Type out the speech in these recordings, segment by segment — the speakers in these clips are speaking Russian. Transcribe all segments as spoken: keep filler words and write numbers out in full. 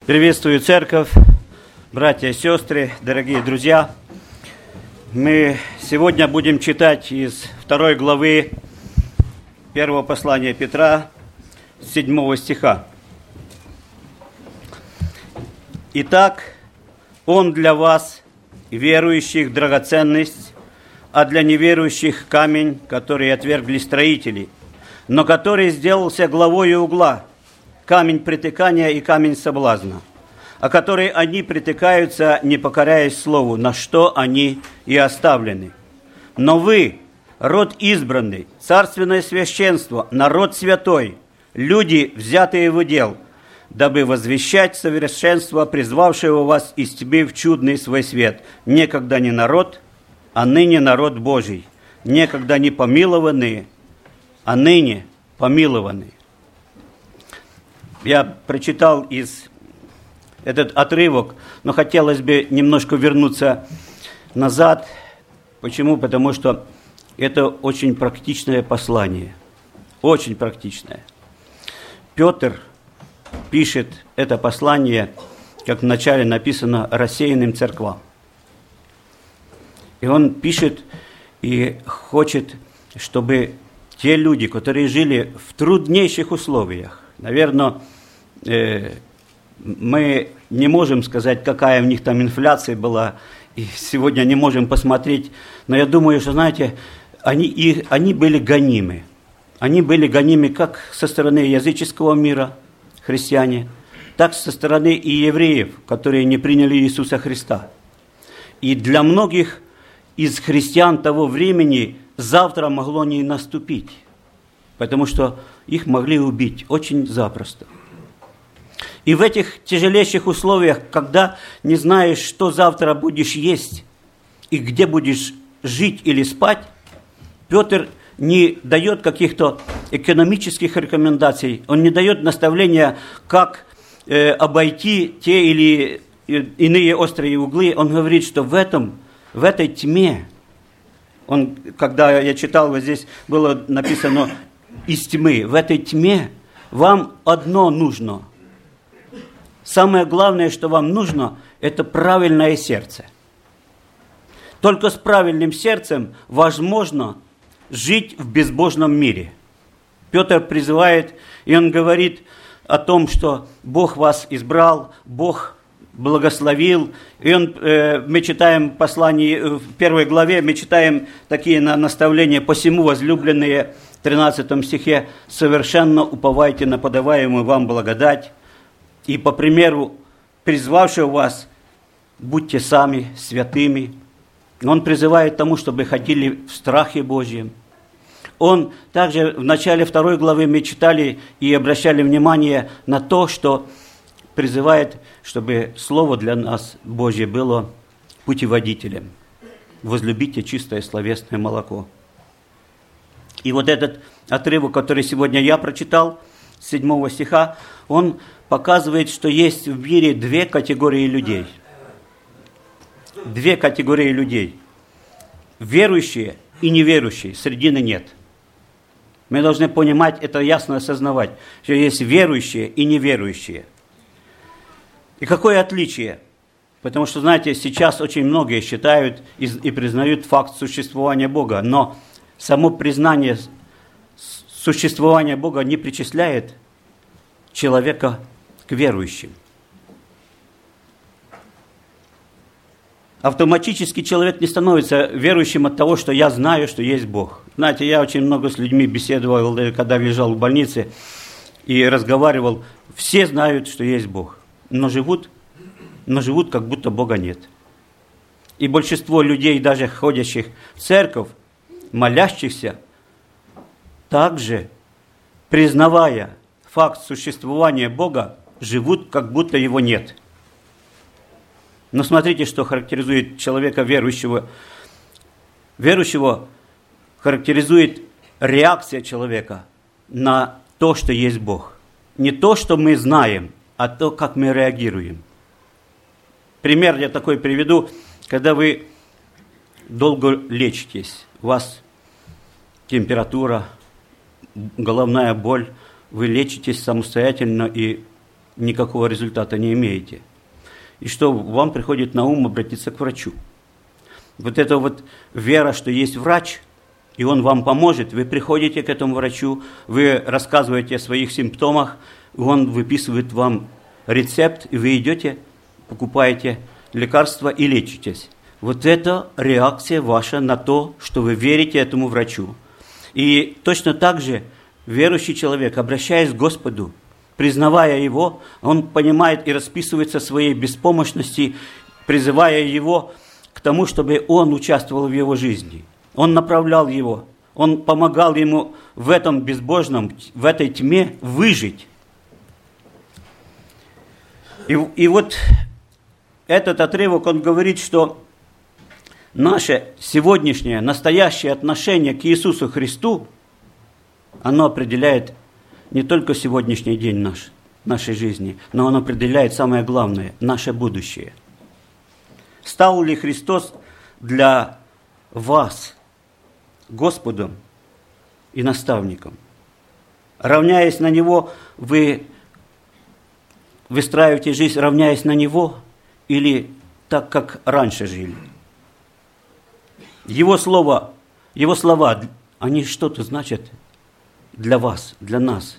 Приветствую церковь, братья и сестры, дорогие друзья. Мы сегодня будем читать из второй главы первого послания Петра, седьмого стиха. Итак, он для вас, верующих, драгоценность, а для неверующих камень, который отвергли строители, но который сделался главою угла, камень притыкания и камень соблазна, о который они притыкаются, не покоряясь слову, на что они и оставлены. Но вы, род избранный, царственное священство, народ святой, люди, взятые в удел, дабы возвещать совершенство призвавшего вас из тьмы в чудный свой свет, некогда не народ, а ныне народ Божий, некогда не помилованные, а ныне помилованные. Я прочитал из этот отрывок, но хотелось бы немножко вернуться назад. Почему? Потому что это очень практичное послание. Очень практичное. Петр пишет это послание, как вначале написано, рассеянным церквам. И он пишет и хочет, чтобы те люди, которые жили в труднейших условиях, наверное, мы не можем сказать, какая у них там инфляция была, и сегодня не можем посмотреть, но я думаю, что, знаете, они, и, они были гонимы. Они были гонимы как со стороны языческого мира, христиане, так со стороны и евреев, которые не приняли Иисуса Христа. И для многих из христиан того времени завтра могло не наступить, потому что их могли убить очень запросто. И в этих тяжелейших условиях, когда не знаешь, что завтра будешь есть и где будешь жить или спать, Петр не дает каких-то экономических рекомендаций, он не дает наставления, как э, обойти те или иные острые углы. Он говорит, что в этом, в этой тьме, он, когда я читал, вот здесь было написано «из тьмы», в этой тьме вам одно нужно – самое главное, что вам нужно, это правильное сердце. Только с правильным сердцем возможно жить в безбожном мире. Петр призывает, и он говорит о том, что Бог вас избрал, Бог благословил. И он, э, мы читаем в послании, в первой главе, мы читаем такие наставления: «Посему, возлюбленные», в тринадцатом стихе, «совершенно уповайте на подаваемую вам благодать». И по примеру призвавшего вас, будьте сами святыми. Он призывает к тому, чтобы ходили в страхе Божьем. Он также в начале второй главы мы читали и обращали внимание на то, что призывает, чтобы Слово для нас Божье было путеводителем. Возлюбите чистое словесное молоко. И вот этот отрывок, который сегодня я прочитал, с седьмого стиха, он показывает, что есть в мире две категории людей. Две категории людей. Верующие и неверующие. Средины нет. Мы должны понимать, это ясно осознавать, что есть верующие и неверующие. И какое отличие? Потому что, знаете, сейчас очень многие считают и, и признают факт существования Бога, но само признание существования Бога не причисляет человека к верующим. Автоматически человек не становится верующим от того, что я знаю, что есть Бог. Знаете, я очень много с людьми беседовал, когда лежал в больнице и разговаривал. Все знают, что есть Бог, но живут, но живут, как будто Бога нет. И большинство людей, даже ходящих в церковь, молящихся, также, признавая факт существования Бога, живут, как будто его нет. Но смотрите, что характеризует человека верующего. Верующего характеризует реакция человека на то, что есть Бог. Не то, что мы знаем, а то, как мы реагируем. Пример я такой приведу. Когда вы долго лечитесь, у вас температура, головная боль, вы лечитесь самостоятельно и никакого результата не имеете. И что вам приходит на ум обратиться к врачу. Вот эта вот вера, что есть врач, и он вам поможет, вы приходите к этому врачу, вы рассказываете о своих симптомах, он выписывает вам рецепт, и вы идете, покупаете лекарства и лечитесь. Вот это реакция ваша на то, что вы верите этому врачу. И точно так же верующий человек, обращаясь к Господу, признавая Его, он понимает и расписывается в своей беспомощности, призывая Его к тому, чтобы Он участвовал в его жизни. Он направлял его, Он помогал ему в этом безбожном, в этой тьме выжить. И, и вот этот отрывок, он говорит, что наше сегодняшнее, настоящее отношение к Иисусу Христу, оно определяет не только сегодняшний день наш, нашей жизни, но оно определяет самое главное – наше будущее. Стал ли Христос для вас Господом и наставником? Равняясь на Него, вы выстраиваете жизнь, равняясь на Него, или так, как раньше жили? Его слово, Его слова, они что-то значат для вас, для нас.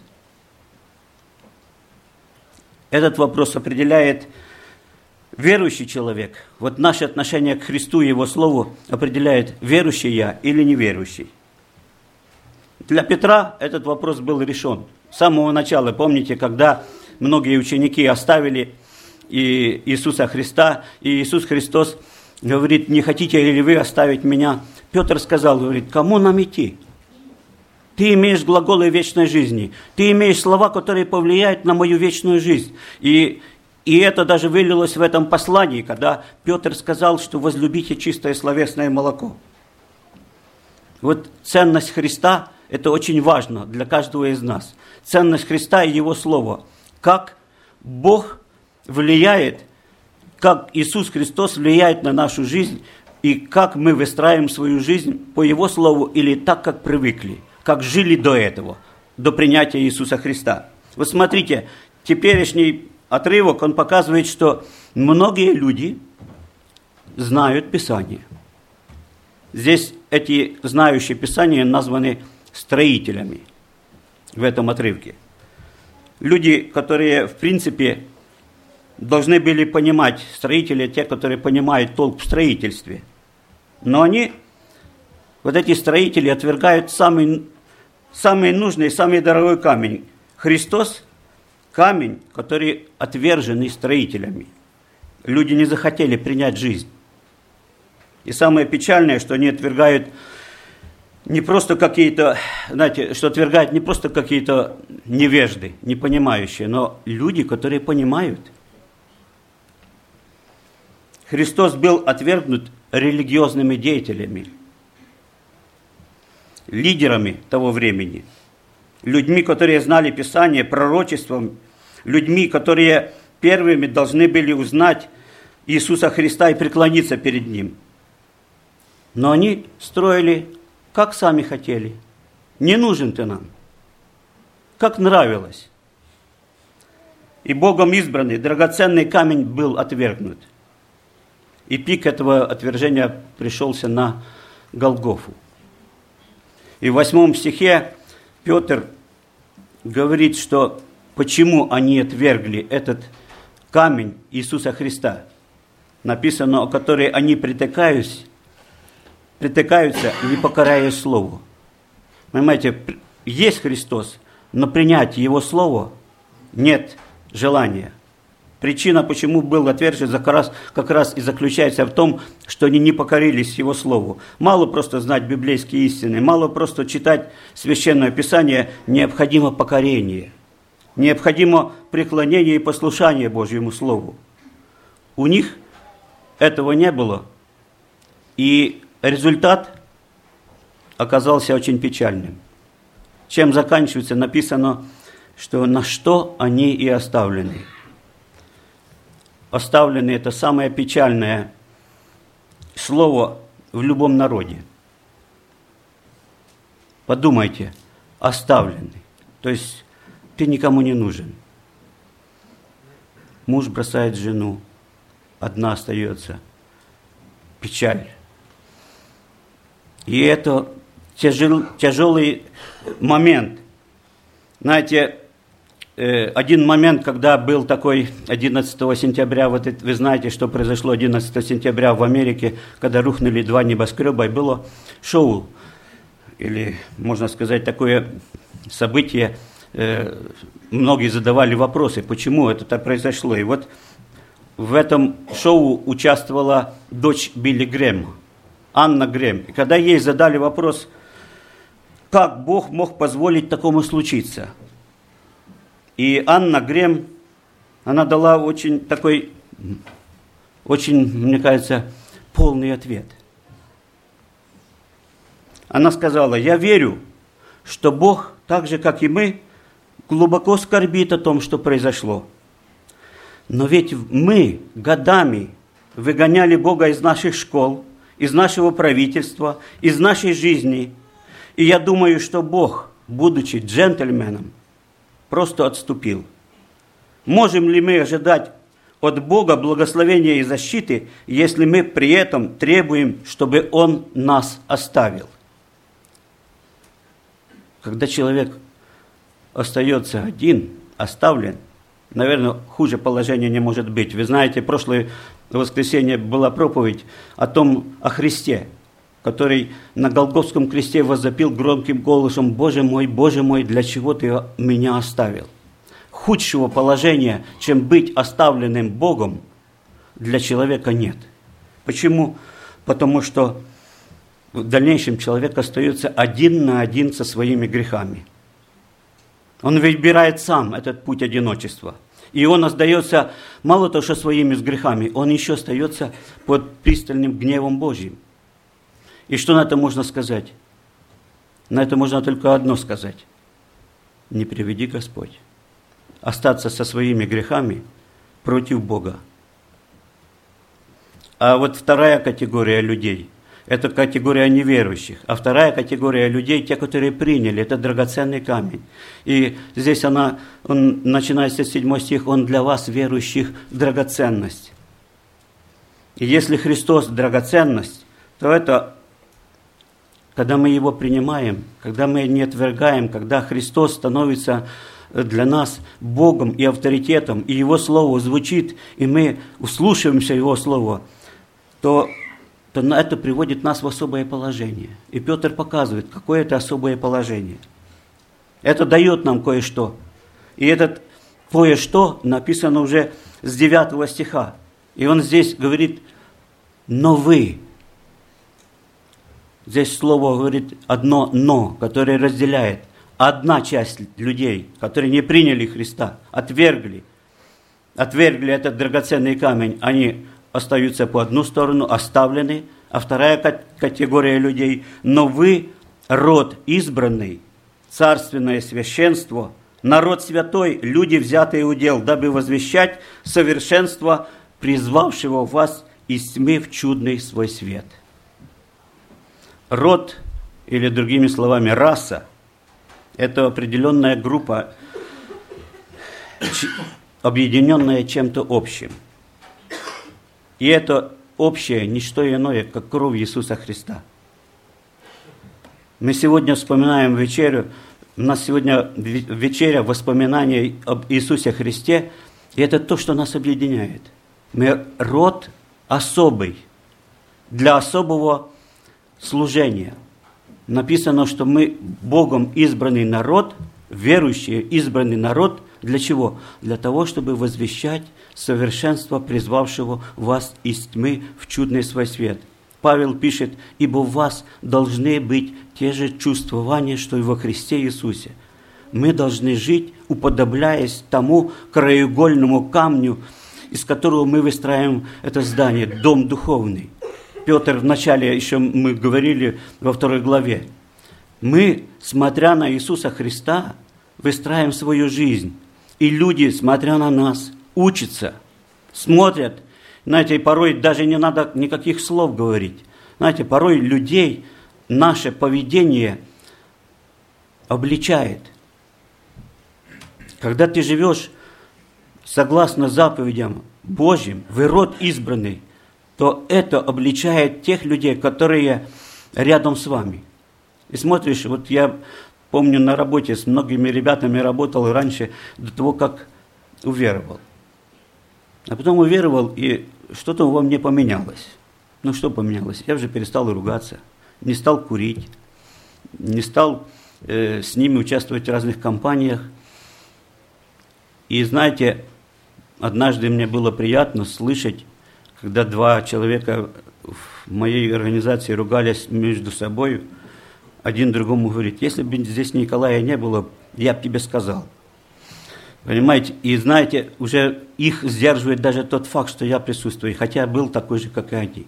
Этот вопрос определяет верующий человек. Вот наше отношение к Христу и Его Слову определяет, верующий я или неверующий. Для Петра этот вопрос был решен. С самого начала, помните, когда многие ученики оставили и Иисуса Христа, и Иисус Христос говорит: не хотите ли вы оставить меня? Петр сказал, говорит: кому нам идти? Ты имеешь глаголы вечной жизни, ты имеешь слова, которые повлияют на мою вечную жизнь. И, и это даже вылилось в этом послании, когда Петр сказал, что возлюбите чистое словесное молоко. Вот ценность Христа – это очень важно для каждого из нас. Ценность Христа и Его Слова. Как Бог влияет, как Иисус Христос влияет на нашу жизнь, и как мы выстраиваем свою жизнь по Его Слову или так, как привыкли, как жили до этого, до принятия Иисуса Христа. Вот смотрите, теперешний отрывок, он показывает, что многие люди знают Писание. Здесь эти знающие Писание названы строителями в этом отрывке. Люди, которые, в принципе, должны были понимать, строители, те, которые понимают толк в строительстве. Но они, вот эти строители, отвергают самый, самый нужный, самый дорогой камень. Христос – камень, который отверженный строителями. Люди не захотели принять жизнь. И самое печальное, что они отвергают не просто какие-то, знаете, что отвергают не просто какие-то невежды, не понимающие, но люди, которые понимают. Христос был отвергнут религиозными деятелями, лидерами того времени, людьми, которые знали Писание, пророчеством, людьми, которые первыми должны были узнать Иисуса Христа и преклониться перед Ним. Но они строили, как сами хотели. Не нужен ты нам. Как нравилось. И Богом избранный, драгоценный камень был отвергнут. И пик этого отвержения пришелся на Голгофу. И в восьмом стихе Петр говорит, что почему они отвергли этот камень Иисуса Христа. Написано, о которой они притыкаются, притыкаются, не покоряясь Слову. Понимаете, есть Христос, но принять Его Слово нет желания. Причина, почему был отвержен, как раз, как раз и заключается в том, что они не покорились Его Слову. Мало просто знать библейские истины, мало просто читать Священное Писание, необходимо покорение. Необходимо преклонение и послушание Божьему Слову. У них этого не было, и результат оказался очень печальным. Чем заканчивается, написано, что на что они и оставлены. Оставлены – это самое печальное слово в любом народе. Подумайте, оставлены. То есть ты никому не нужен. Муж бросает жену, одна остается. Печаль. И это тяжел, тяжелый момент. Знаете, один момент, когда был такой одиннадцатого сентября, вот это, вы знаете, что произошло одиннадцатого сентября в Америке, когда рухнули два небоскреба, и было шоу, или, можно сказать, такое событие. Многие задавали вопросы, почему это так произошло. И вот в этом шоу участвовала дочь Билли Грэма, Анна Грэм. И когда ей задали вопрос, как Бог мог позволить такому случиться, и Анна Грэм, она дала очень такой, очень, мне кажется, полный ответ. Она сказала: я верю, что Бог, так же, как и мы, глубоко скорбит о том, что произошло. Но ведь мы годами выгоняли Бога из наших школ, из нашего правительства, из нашей жизни. И я думаю, что Бог, будучи джентльменом, просто отступил. Можем ли мы ожидать от Бога благословения и защиты, если мы при этом требуем, чтобы Он нас оставил? Когда человек остается один, оставлен, наверное, хуже положения не может быть. Вы знаете, прошлое воскресенье была проповедь о том, о Христе, который на Голгофском кресте возопил громким голосом: «Боже мой, Боже мой, для чего Ты меня оставил?» Худшего положения, чем быть оставленным Богом, для человека нет. Почему? Потому что в дальнейшем человек остается один на один со своими грехами. Он выбирает сам этот путь одиночества. И он остается, мало того, что своими грехами, он еще остается под пристальным гневом Божьим. И что на это можно сказать? На это можно только одно сказать: не приведи Господь. Остаться со своими грехами против Бога. А вот вторая категория людей – это категория неверующих. А вторая категория людей – те, которые приняли, это драгоценный камень. И здесь она, он, начинается с седьмой стих, он для вас, верующих, драгоценность. И если Христос драгоценность, то это, когда мы Его принимаем, когда мы не отвергаем, когда Христос становится для нас Богом и авторитетом, и Его Слово звучит, и мы услушиваемся Его Слово, то, то это приводит нас в особое положение. И Петр показывает, какое это особое положение. Это дает нам кое-что. И это кое-что написано уже с девятого стиха. И он здесь говорит: «но вы». Здесь слово говорит одно «но», которое разделяет. Одна часть людей, которые не приняли Христа, отвергли, отвергли этот драгоценный камень, они остаются по одну сторону, оставлены, а вторая категория людей: но вы род избранный, царственное священство, народ святой, люди, взятые удел, дабы возвещать совершенство призвавшего вас из тьмы в чудный свой свет. Род, или другими словами, раса, это определенная группа, объединенная чем-то общим. И это общее не что иное, как кровь Иисуса Христа. Мы сегодня вспоминаем вечерю, у нас сегодня вечеря воспоминаний об Иисусе Христе, и это то, что нас объединяет. Мы род особый, для особого служения. Написано, что мы Богом избранный народ, верующие, избранный народ. Для чего? Для того, чтобы возвещать совершенство призвавшего вас из тьмы в чудный свой свет. Павел пишет: «Ибо у вас должны быть те же чувствования, что и во Христе Иисусе». Мы должны жить, уподобляясь тому краеугольному камню, из которого мы выстраиваем это здание, дом духовный. Петр, вначале еще мы говорили во второй главе, мы, смотря на Иисуса Христа, выстраиваем свою жизнь. И люди, смотря на нас, учатся, смотрят. Знаете, порой даже не надо никаких слов говорить. Знаете, порой людей наше поведение обличает. Когда ты живешь согласно заповедям Божьим, вы род избранный, то это обличает тех людей, которые рядом с вами. И смотришь, вот я помню, на работе с многими ребятами работал раньше, до того, как уверовал. А потом уверовал, и что-то во мне поменялось. Ну, что поменялось? Я уже перестал ругаться, не стал курить, не стал э, с ними участвовать в разных компаниях. И знаете, однажды мне было приятно слышать, когда два человека в моей организации ругались между собой, один другому говорит: если бы здесь Николая не было, я бы тебе сказал. Понимаете? И знаете, уже их сдерживает даже тот факт, что я присутствую, хотя был такой же, как и они.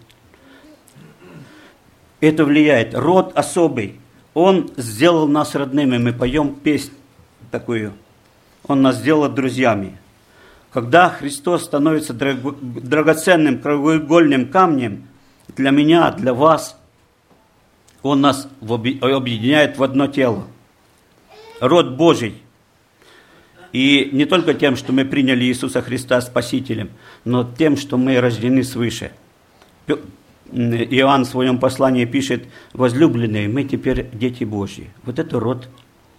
Это влияет. Род особый. Он сделал нас родными. Мы поем песнь такую. Он нас сделал друзьями. Когда Христос становится драгоценным краеугольным камнем для меня, для вас, Он нас объединяет в одно тело. Род Божий. И не только тем, что мы приняли Иисуса Христа Спасителем, но тем, что мы рождены свыше. Иоанн в своем послании пишет: возлюбленные, мы теперь дети Божьи. Вот это род,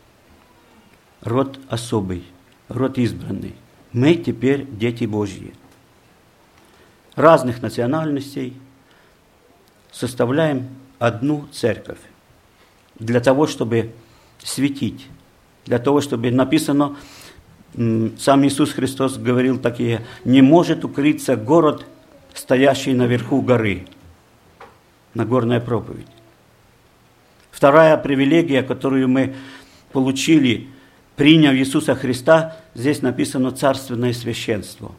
род особый, род избранный. Мы теперь дети Божьи. Разных национальностей составляем одну церковь. Для того, чтобы светить. Для того, чтобы написано, сам Иисус Христос говорил такие: не может укрыться город, стоящий наверху горы. Нагорная проповедь. Вторая привилегия, которую мы получили, приняв Иисуса Христа, здесь написано царственное священство.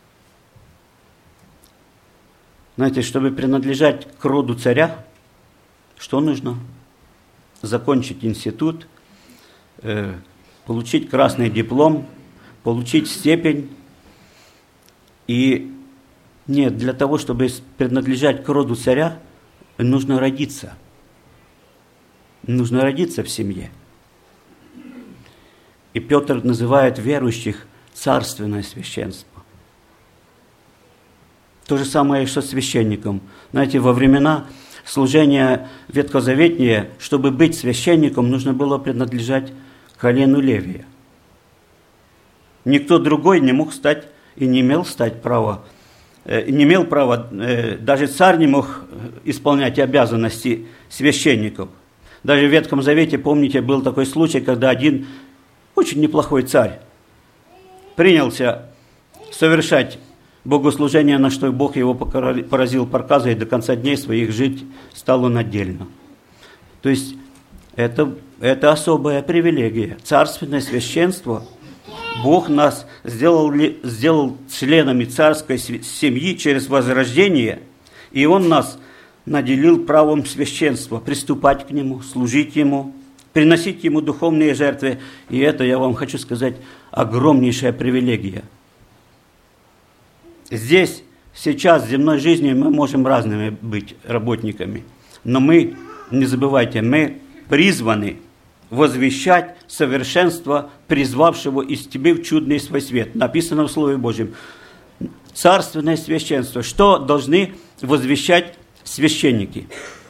Знаете, чтобы принадлежать к роду царя, что нужно? Закончить институт, э, получить красный диплом, получить степень. И нет, для того, чтобы принадлежать к роду царя, нужно родиться. Нужно родиться в семье. И Петр называет верующих царственное священство. То же самое, что священником. Знаете, во времена служения ветхозаветнее, чтобы быть священником, нужно было принадлежать колену Левия. Никто другой не мог стать и не имел стать права, э, не имел права, э, даже царь не мог исполнять обязанности священников. Даже в Ветхом Завете, помните, был такой случай, когда один очень неплохой царь принялся совершать богослужение, на что Бог его поразил проказой, и до конца дней своих жить стал он отдельно. То есть это, это особая привилегия. Царственное священство. Бог нас сделал, сделал членами царской семьи через возрождение, и Он нас наделил правом священства, приступать к Нему, служить Ему, приносить Ему духовные жертвы. И это, я вам хочу сказать, огромнейшая привилегия. Здесь, сейчас, в земной жизни мы можем разными быть работниками. Но мы, не забывайте, мы призваны возвещать совершенство призвавшего из тебя в чудный свой свет. Написано в Слове Божьем. Царственное священство. Что должны возвещать священники?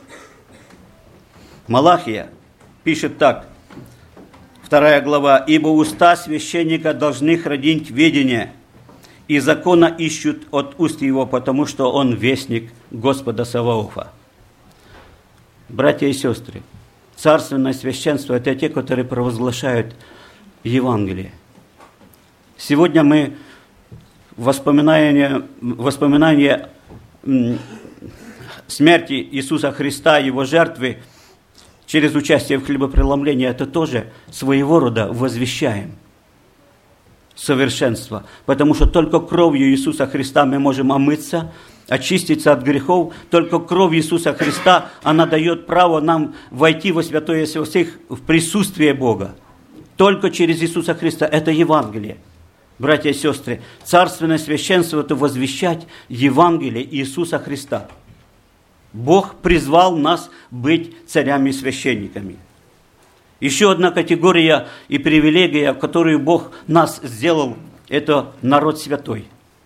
Малахия пишет так, вторая глава: «Ибо уста священника должны хранить ведение, и закона ищут от уст его, потому что он вестник Господа Саваофа». Братья и сестры, царственное священство – это те, которые провозглашают Евангелие. Сегодня мы воспоминания, воспоминания смерти Иисуса Христа, Его жертвы через участие в хлебопреломлении – это тоже своего рода возвещаем совершенство. Потому что только кровью Иисуса Христа мы можем омыться, очиститься от грехов. Только кровь Иисуса Христа, она дает право нам войти во святое святых в присутствие Бога. Только через Иисуса Христа. Это Евангелие. Братья и сестры, царственное священство – это возвещать Евангелие Иисуса Христа. Бог призвал нас быть царями и священниками. Еще одна категория и привилегия, в которую Бог нас сделал это народ святой.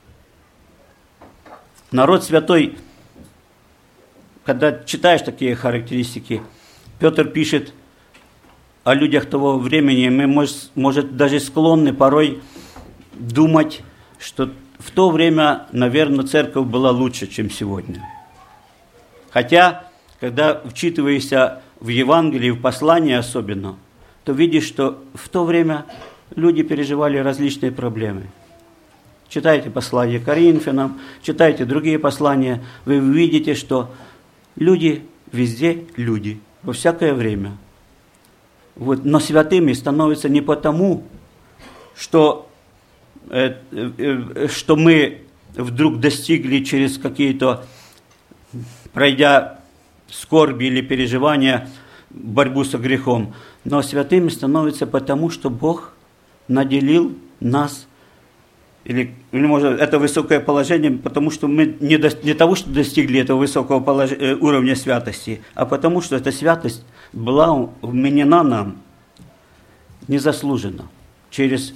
Народ святой, когда читаешь такие характеристики, Петр пишет о людях того времени, мы, может, может, даже склонны порой думать, что в то время, наверное, церковь была лучше, чем сегодня. Хотя, когда вчитываешься в Евангелие, в послание особенно, то видишь, что в то время люди переживали различные проблемы. Читайте послание Коринфянам, читайте другие послания, вы увидите, что люди везде люди, во всякое время. Вот. Но святыми становятся не потому, что, э, э, что мы вдруг достигли через какие-то, пройдя скорби или переживания, борьбу со грехом, но святыми становятся потому, что Бог наделил нас, или, или может, это высокое положение, потому что мы не, до, не того, что достигли этого высокого полож, уровня святости, а потому что эта святость была вменена нам незаслуженно через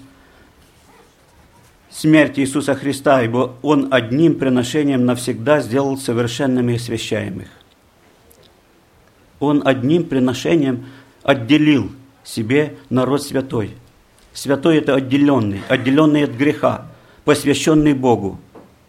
смерть Иисуса Христа, ибо Он одним приношением навсегда сделал совершенными и освящаемых. Он одним приношением отделил себе народ святой. Святой – это отделенный, отделенный от греха, посвященный Богу.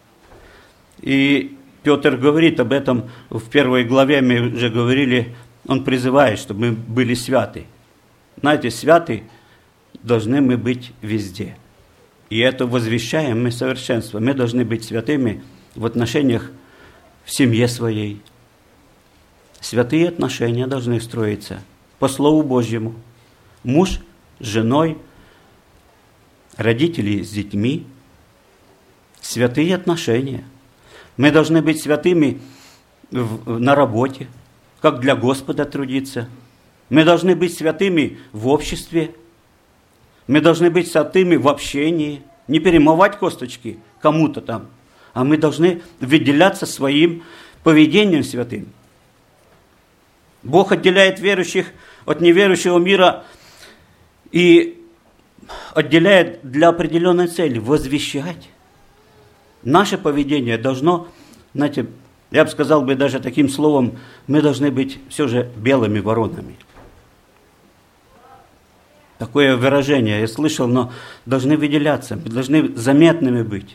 И Петр говорит об этом в первой главе, мы уже говорили, он призывает, чтобы мы были святы. Знаете, святы должны мы быть везде. И это возвещаем мы совершенство. Мы должны быть святыми в отношениях в семье своей. Святые отношения должны строиться по Слову Божьему. Муж с женой, родители с детьми. Святые отношения. Мы должны быть святыми в, на работе, как для Господа трудиться. Мы должны быть святыми в обществе. Мы должны быть святыми в общении. Не перемывать косточки кому-то там, а мы должны выделяться своим поведением святым. Бог отделяет верующих от неверующего мира и отделяет для определенной цели – возвещать. Наше поведение должно, знаете, я бы сказал бы даже таким словом, мы должны быть все же белыми воронами. Такое выражение я слышал, но должны выделяться, должны заметными быть.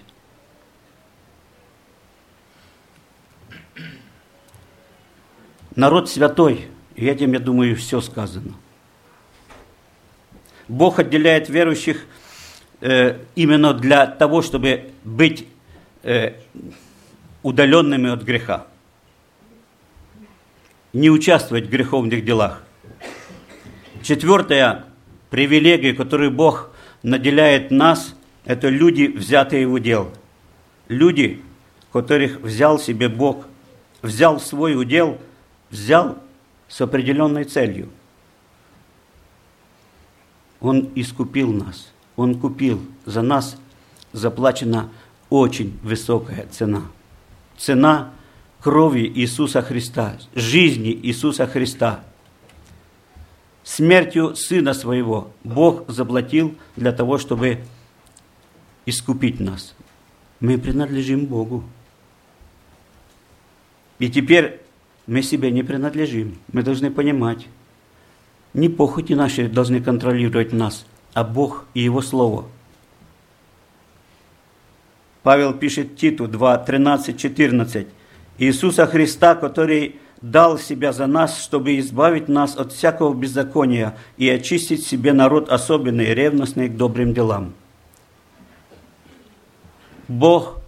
Народ святой, и этим, я думаю, все сказано. Бог отделяет верующих э, именно для того, чтобы быть э, удаленными от греха. Не участвовать в греховных делах. Четвертая привилегия, которую Бог наделяет нас, это люди, взятые в удел. Люди, которых взял себе Бог, взял в свой удел, взял с определенной целью. Он искупил нас, Он купил, за нас заплачена очень высокая цена. Цена крови Иисуса Христа, жизни Иисуса Христа. Смертью Сына Своего Бог заплатил для того, чтобы искупить нас. Мы принадлежим Богу. И теперь мы себе не принадлежим. Мы должны понимать, не похоти наши должны контролировать нас, а Бог и Его Слово. Павел пишет Титу два, тринадцать, четырнадцать. Иисуса Христа, который дал себя за нас, чтобы избавить нас от всякого беззакония и очистить себе народ особенный, ревностный к добрым делам. Бог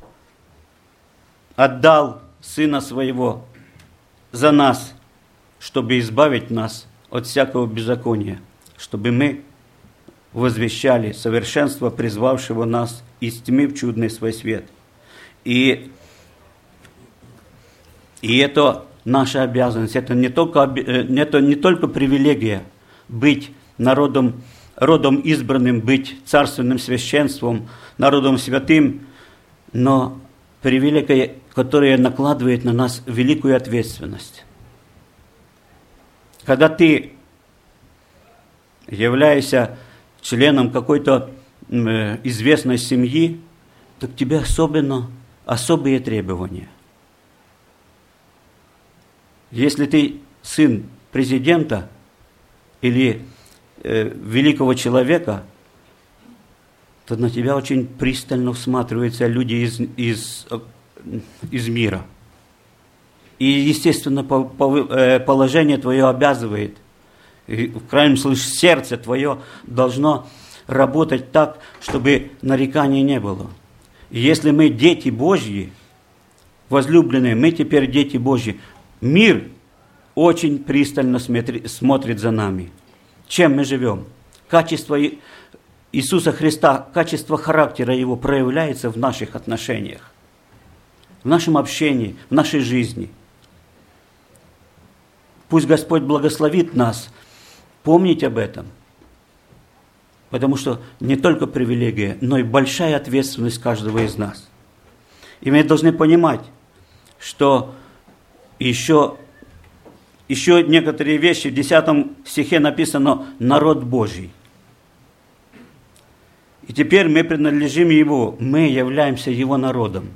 отдал Сына Своего за нас, чтобы избавить нас от всякого беззакония, чтобы мы возвещали совершенство призвавшего нас из тьмы в чудный свой свет. И, и это наша обязанность, это не только, это не только привилегия быть народом, родом избранным, быть царственным священством, народом святым, но привилегия, которая накладывает на нас великую ответственность. Когда ты являешься членом какой-то э, известной семьи, то к тебе особенно, особые требования. Если ты сын президента или э, великого человека, то на тебя очень пристально всматриваются люди из, из, из мира. И, естественно, по, по, э, положение твое обязывает, и, в крайнем случае, сердце твое должно работать так, чтобы нареканий не было. И если мы дети Божьи, возлюбленные, мы теперь дети Божьи, мир очень пристально смотри, смотрит за нами. Чем мы живем? Качество Иисуса Христа, качество характера Его проявляется в наших отношениях, в нашем общении, в нашей жизни. Пусть Господь благословит нас помнить об этом, потому что не только привилегия, но и большая ответственность каждого из нас. И мы должны понимать, что еще, еще некоторые вещи в десятом стихе написано «народ Божий». И теперь мы принадлежим Его, мы являемся Его народом.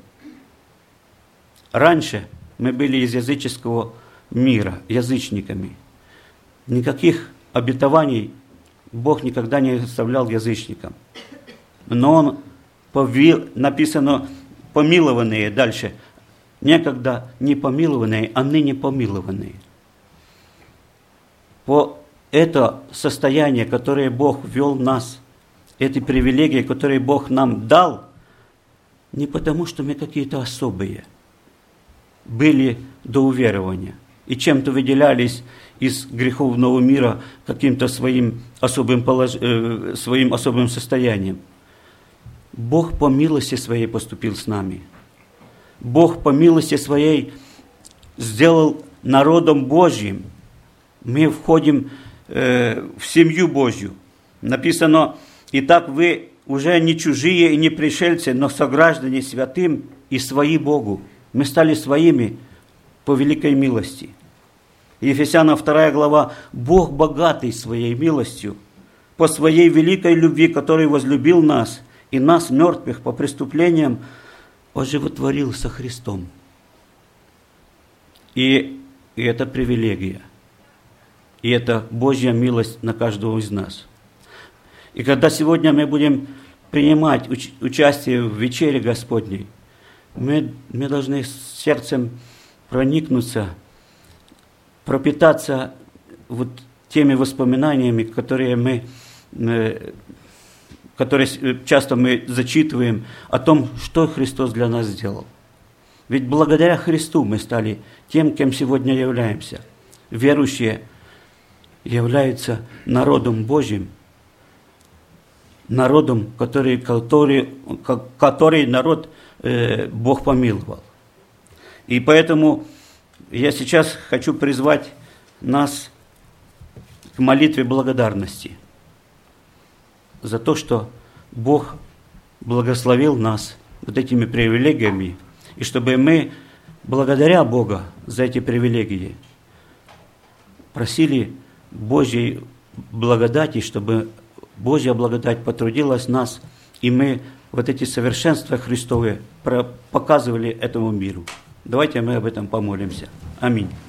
Раньше мы были из языческого мира, язычниками. Никаких обетований Бог никогда не оставлял язычникам. Но Он, повил, написано, помилованные дальше, некогда не помилованные, а ныне помилованные. По это состояние, которое Бог ввел нас, эти привилегии, которые Бог нам дал, не потому, что мы какие-то особые были до уверования и чем-то выделялись из греховного мира каким-то своим особым, полож... э, своим особым состоянием. Бог по милости своей поступил с нами. Бог по милости своей сделал народом Божьим. Мы входим э, в семью Божью. Написано: «Итак, вы уже не чужие и не пришельцы, но сограждане святым и свои Богу». Мы стали своими по великой милости. Ефесянам вторая глава. «Бог, богатый своей милостью, по своей великой любви, который возлюбил нас, и нас, мертвых по преступлениям, оживотворил со Христом». И, и это привилегия. И это Божья милость на каждого из нас. И когда сегодня мы будем принимать уч- участие в вечере Господней, мы, мы должны сердцем проникнуться, пропитаться вот теми воспоминаниями, которые мы, э, которые часто мы зачитываем о том, что Христос для нас сделал. Ведь благодаря Христу мы стали тем, кем сегодня являемся. Верующие являются народом Божьим, народом, который, который, который народ э, Бог помиловал. И поэтому я сейчас хочу призвать нас к молитве благодарности за то, что Бог благословил нас вот этими привилегиями, и чтобы мы, благодаря Бога за эти привилегии, просили Божьей благодати, чтобы Божья благодать потрудилась нас, и мы вот эти совершенства Христовые показывали этому миру. Давайте мы об этом помолимся. Аминь.